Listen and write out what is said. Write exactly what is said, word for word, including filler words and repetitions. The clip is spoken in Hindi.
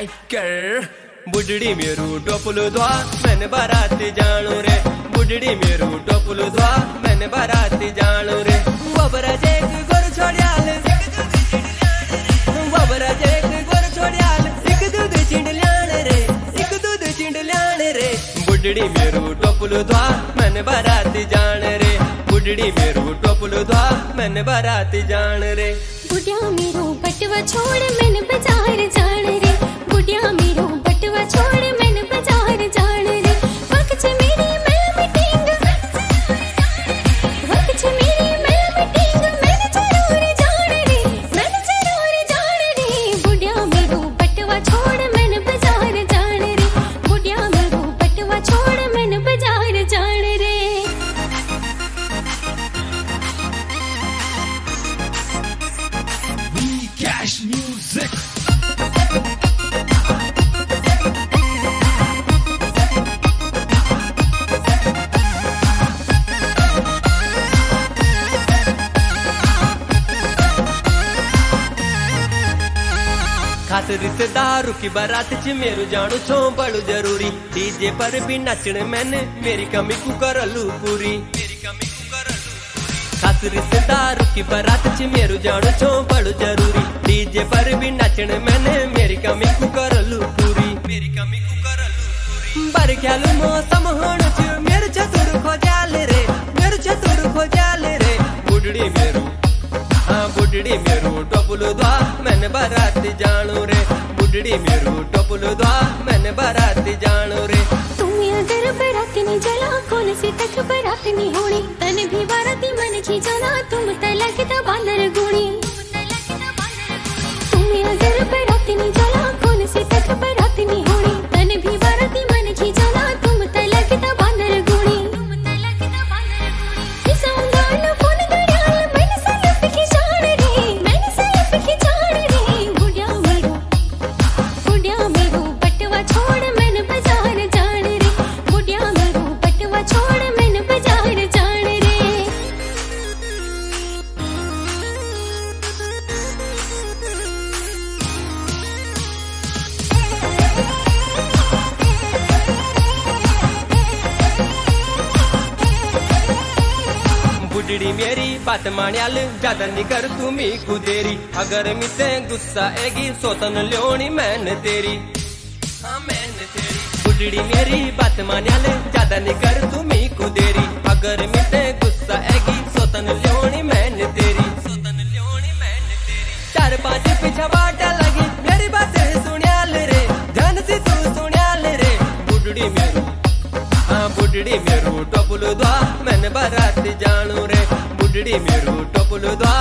कर बुढ़ड़ी मेरू टोपलू धोआ मैंने बाराती जानू रे बुढ़ड़ी मेरू टोपलू धोआ मैंने बाराती जानू रे बबरा जेक गोर छोड़ियाल बबरा जेक गोर छोड़ियाल एक दूध चिंड ल्याण रे एक दूध चिंड ल्याण रे बुढ़ड़ी मेरू टोपलू धोआ मैंने बाराती जान रे बुढ़ड़ी मेरू टोपलू धोआ मैंने बाराती जान रे बुढ़िया मेरू बटवा छोड़ मैंने बाजार जान रे बुढ़िया मेरू बटवा छोड़ मैंने बाजार जान रे वक्त मेरी मैं मीटिंग वक्त मेरी मैं मीटिंग मैंने जरूर जान रे मैंने जरूर जान रे बुढ़िया मेरू बटवा छोड़ मैंने बाजार जान रे बुढ़िया मेरू बटवा छोड़ मैंने बाजार जान रे Cash music. खास रिश्तेदारों की बारात च मेरू जानू छो बड़ू जरूरी डीजे पर भी नचने मैंने मेरी कमी को करलू पूरी मेरी कमी को करलू खास रिश्तेदारों की बारात च मेरू जानू छो बड़ू जरूरी डीजे पर भी नचने मैंने मेरी कमी को करलू पूरी मेरी कमी को करलू पूरी बर ख्याल मौसम होण च मेरे चतुर खोजाल रे मेरे चतुर खोजाल रे बुढ़ड़ी मेरू हाँ बुढ़ड़ी मेरू टोपलू धोआ मैंने बाराती जानू रे बुढ़ड़ी मेरू टोपलू धोआ मैंने बाराती जानू रे तुम अगर बाराती नहीं जला कौन सी तक बाराती नहीं होनी तन भी बाराती मन की जाना तुम तलक दा बांदर गुणी तुम अगर बाराती नहीं जला कौन सी तक बाराती नहीं होनी तन भी बाराती मन की जाना तुम तलक दा बांदर गुणी तुम तलक दा बांदर गुणी इस अंगाल फोन दरियाल मैंने सलफ की जान रे मैंने सलफ की जान रे बुढ़िया मेरू बुढ़िया मेरू बटवा छोड़ मैंने बाजार जान रे बुढ़िया मेरू बटवा छोड़ मैंने बाजार जान रे बुढ़ड़ी मेरी बात मान्याल ज्यादा नहीं कर तुमी को देरी अगर मिते गुस्सा आएगी सोतन ल्योनी मैंने तेरी हाँ मैंने तेरी बुढ़ड़ी मेरी बात मान्याल ज्यादा नहीं कर तुमी को देरी अगर मिते गुस्सा आएगी सोतन ल्योनी मैंने तेरी सोतन ल्योनी मैंने तेरी चार पांच पीछा बाटा लगी मेरी बात सुनियाल रे ध्यान से तू सुनियाल रे बुढ़ड़ी मेरू हाँ बुढ़ड़ी मेरू टोपलू धोआ मैंने बाराती जानू रे बुढ़ड़ी मेरू टोपलू धोआ